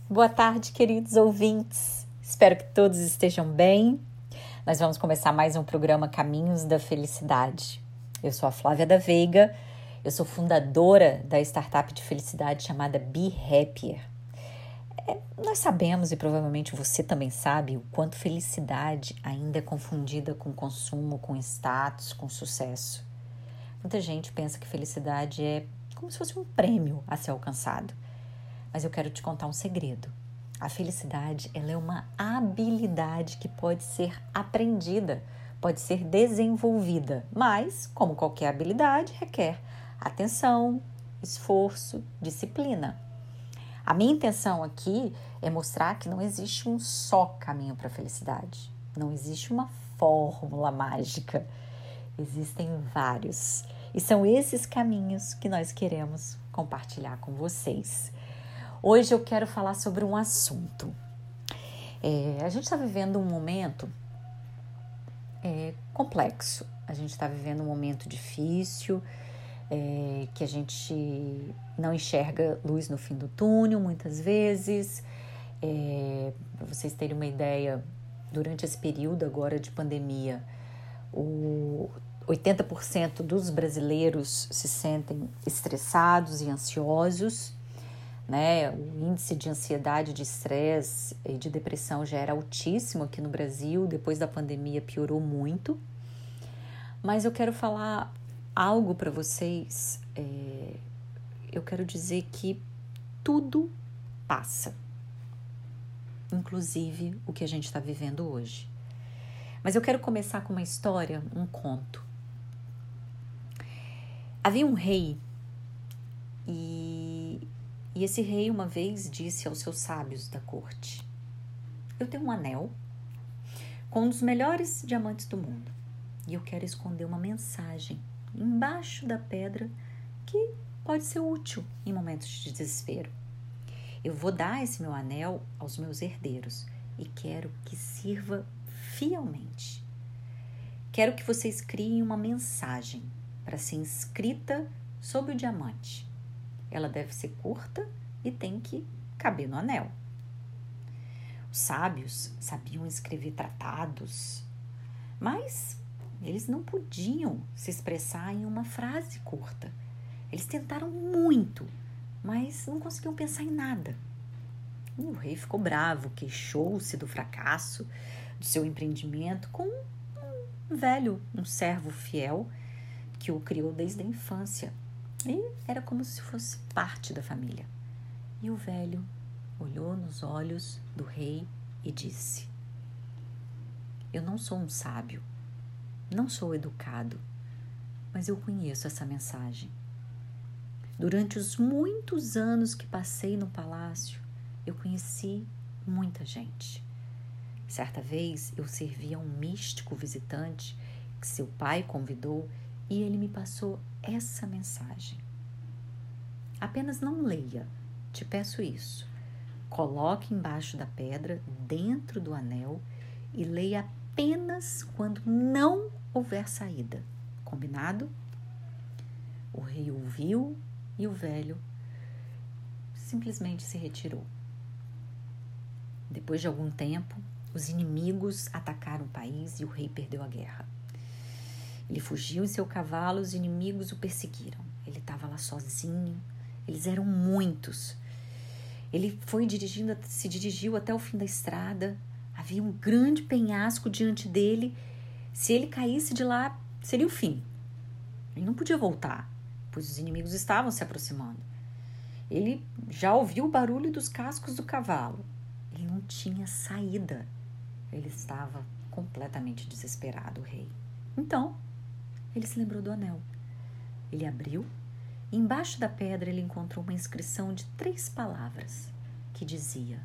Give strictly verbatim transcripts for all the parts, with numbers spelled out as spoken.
Boa tarde, queridos ouvintes. Espero que todos estejam bem. Nós vamos começar mais um programa Caminhos da Felicidade. Eu sou a Flávia da Veiga, eu sou fundadora da startup de felicidade chamada Be Happier. É, nós sabemos, e provavelmente você também sabe, o quanto felicidade ainda é confundida com consumo, com status, com sucesso. Muita gente pensa que felicidade é como se fosse um prêmio a ser alcançado. Mas eu quero te contar um segredo. A felicidade, ela é uma habilidade que pode ser aprendida, pode ser desenvolvida, mas, como qualquer habilidade, requer atenção, esforço, disciplina. A minha intenção aqui é mostrar que não existe um só caminho para a felicidade. Não existe uma fórmula mágica. Existem vários. E são esses caminhos que nós queremos compartilhar com vocês. Hoje eu quero falar sobre um assunto. É, a gente está vivendo um momento é, complexo. A gente está vivendo um momento difícil, é, que a gente não enxerga luz no fim do túnel muitas vezes. É, para vocês terem uma ideia, durante esse período agora de pandemia, o oitenta por cento dos brasileiros se sentem estressados e ansiosos. Né? O índice de ansiedade, de estresse e de depressão já era altíssimo aqui no Brasil, depois da pandemia piorou muito. Mas eu quero falar algo para vocês, é, eu quero dizer que tudo passa, inclusive o que a gente está vivendo hoje. Mas eu quero começar com uma história, um conto. Havia um rei e E esse rei uma vez disse aos seus sábios da corte: eu tenho um anel com um dos melhores diamantes do mundo e eu quero esconder uma mensagem embaixo da pedra que pode ser útil em momentos de desespero. Eu vou dar esse meu anel aos meus herdeiros e quero que sirva fielmente. Quero que vocês criem uma mensagem para ser inscrita sobre o diamante. Ela deve ser curta e tem que caber no anel. Os sábios sabiam escrever tratados, mas eles não podiam se expressar em uma frase curta. Eles tentaram muito, mas não conseguiam pensar em nada. E o rei ficou bravo, queixou-se do fracasso do seu empreendimento com um velho, um servo fiel que o criou desde a infância. E era como se fosse parte da família. E o velho olhou nos olhos do rei e disse: eu não sou um sábio, não sou educado, mas eu conheço essa mensagem. Durante os muitos anos que passei no palácio, eu conheci muita gente. Certa vez eu servi a um místico visitante que seu pai convidou e ele me passou essa mensagem. Apenas não leia, te peço isso. Coloque embaixo da pedra, dentro do anel, e leia apenas quando não houver saída. Combinado? O rei ouviu e o velho simplesmente se retirou. Depois de algum tempo, os inimigos atacaram o país e o rei perdeu a guerra. Ele fugiu em seu cavalo, os inimigos o perseguiram. Ele estava lá sozinho, eles eram muitos. Ele foi dirigindo, se dirigiu até o fim da estrada, havia um grande penhasco diante dele. Se ele caísse de lá, seria o fim. Ele não podia voltar, pois os inimigos estavam se aproximando. Ele já ouviu o barulho dos cascos do cavalo. Ele não tinha saída. Ele estava completamente desesperado, o rei. Então, ele se lembrou do anel. Ele abriu e embaixo da pedra ele encontrou uma inscrição de três palavras que dizia: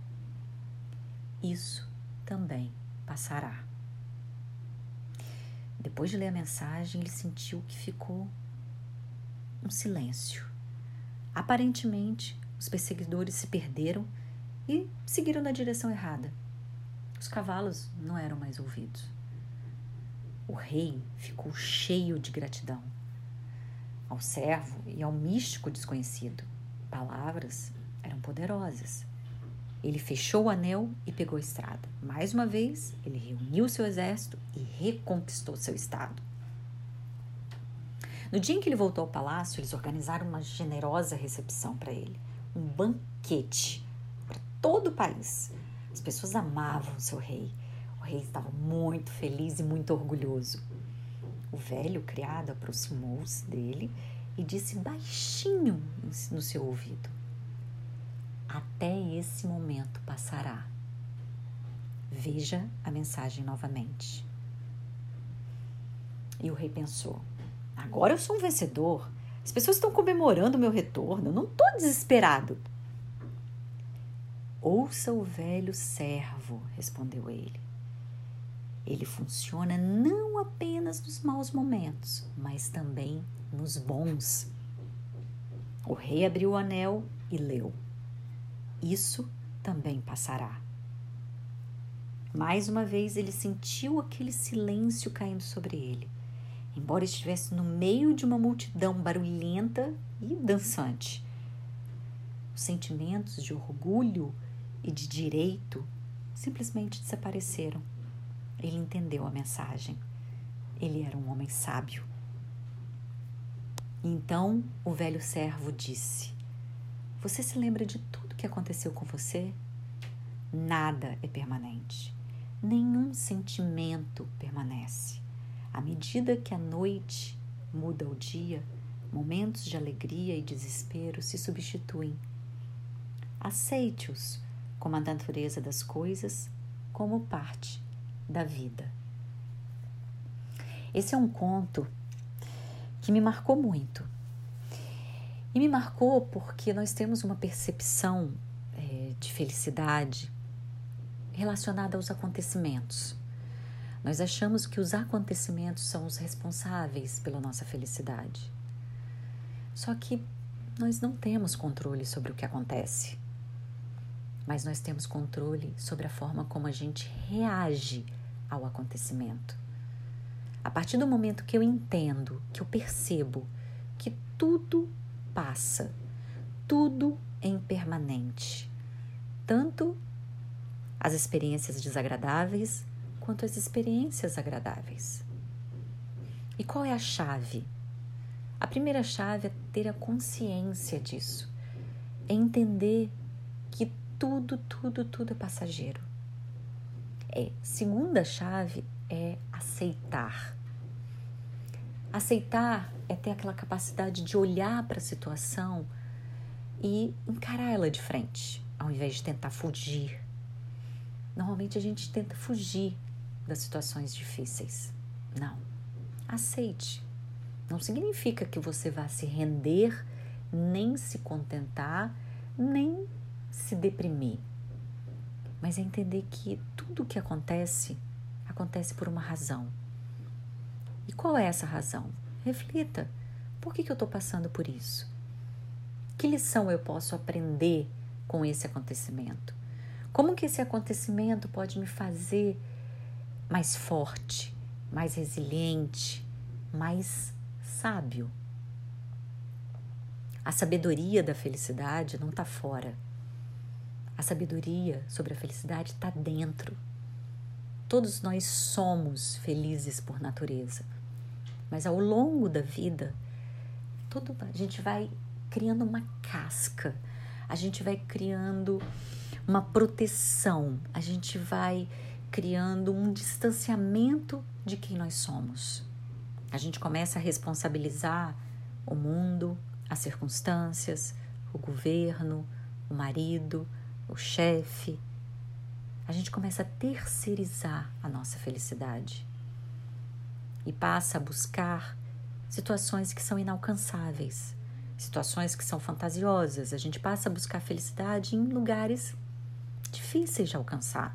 isso também passará. Depois de ler a mensagem, ele sentiu que ficou um silêncio. Aparentemente, os perseguidores se perderam e seguiram na direção errada. Os cavalos não eram mais ouvidos. O rei ficou cheio de gratidão ao servo e ao místico desconhecido. Palavras eram poderosas. Ele fechou o anel e pegou a estrada. Mais uma vez, ele reuniu seu exército e reconquistou seu estado. No dia em que ele voltou ao palácio, eles organizaram uma generosa recepção para ele. Um banquete para todo o país. As pessoas amavam o seu rei. O rei estava muito feliz e muito orgulhoso. O velho criado aproximou-se dele e disse baixinho no seu ouvido: até esse momento passará. Veja a mensagem novamente. E o rei pensou: agora eu sou um vencedor. As pessoas estão comemorando o meu retorno. Eu não estou desesperado. Ouça o velho servo, respondeu ele. Ele funciona não apenas nos maus momentos, mas também nos bons. O rei abriu o anel e leu: isso também passará. Mais uma vez ele sentiu aquele silêncio caindo sobre ele, embora estivesse no meio de uma multidão barulhenta e dançante. Os sentimentos de orgulho e de direito simplesmente desapareceram. Ele entendeu a mensagem. Ele era um homem sábio. Então o velho servo disse: você se lembra de tudo que aconteceu com você? Nada é permanente. Nenhum sentimento permanece. À medida que a noite muda o dia, momentos de alegria e desespero se substituem. Aceite-os como a natureza das coisas, como parte da vida. Esse é um conto que me marcou muito. E me marcou porque nós temos uma percepção é, de felicidade relacionada aos acontecimentos. Nós achamos que os acontecimentos são os responsáveis pela nossa felicidade. Só que nós não temos controle sobre o que acontece, mas nós temos controle sobre a forma como a gente reage ao acontecimento. A partir do momento que eu entendo, que eu percebo que tudo passa, tudo é impermanente, tanto as experiências desagradáveis quanto as experiências agradáveis. E qual é a chave? A primeira chave é ter a consciência disso, é entender que tudo, tudo, tudo é passageiro. É, segunda chave é aceitar. Aceitar é ter aquela capacidade de olhar para a situação e encarar ela de frente, ao invés de tentar fugir. Normalmente a gente tenta fugir das situações difíceis. Não, aceite. Não significa que você vá se render, nem se contentar, nem se deprimir. Mas é entender que tudo o que acontece, acontece por uma razão. E qual é essa razão? Reflita. Por que que eu estou passando por isso? Que lição eu posso aprender com esse acontecimento? Como que esse acontecimento pode me fazer mais forte, mais resiliente, mais sábio? A sabedoria da felicidade não está fora. A sabedoria sobre a felicidade está dentro. Todos nós somos felizes por natureza. Mas ao longo da vida, todo, a gente vai criando uma casca, a gente vai criando uma proteção, a gente vai criando um distanciamento de quem nós somos. A gente começa a responsabilizar o mundo, as circunstâncias, o governo, o marido, o chefe. A gente começa a terceirizar a nossa felicidade e passa a buscar situações que são inalcançáveis, situações que são fantasiosas. A gente passa a buscar felicidade em lugares difíceis de alcançar,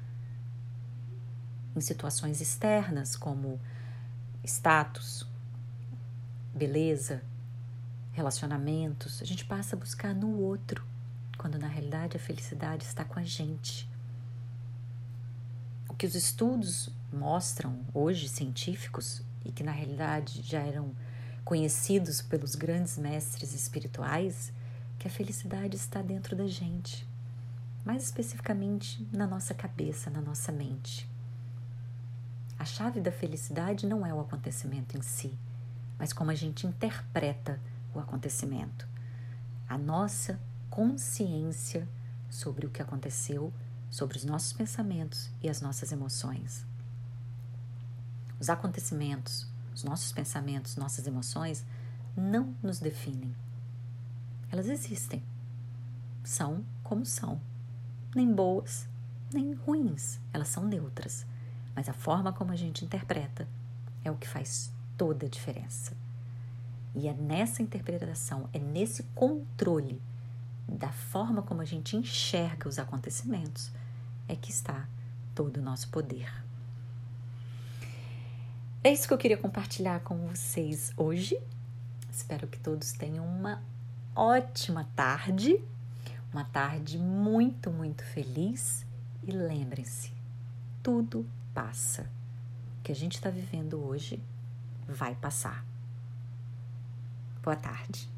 em situações externas como status, beleza, relacionamentos. A gente passa a buscar no outro, quando na realidade a felicidade está com a gente. O que os estudos mostram hoje, científicos, e que na realidade já eram conhecidos pelos grandes mestres espirituais, que a felicidade está dentro da gente. mais especificamente na nossa cabeça, na nossa mente. A chave da felicidade não é o acontecimento em si, mas como a gente interpreta o acontecimento. A nossa consciência sobre o que aconteceu, sobre os nossos pensamentos e as nossas emoções. Os acontecimentos, os nossos pensamentos, nossas emoções não nos definem. Elas existem. São como são. Nem boas, nem ruins. Elas são neutras. Mas a forma como a gente interpreta é o que faz toda a diferença. E é nessa interpretação, é nesse controle da forma como a gente enxerga os acontecimentos é que está todo o nosso poder. É isso que eu queria compartilhar com vocês hoje. Espero que todos tenham uma ótima tarde, uma tarde muito, muito feliz. E lembrem-se, tudo passa. O que a gente está vivendo hoje vai passar. Boa tarde.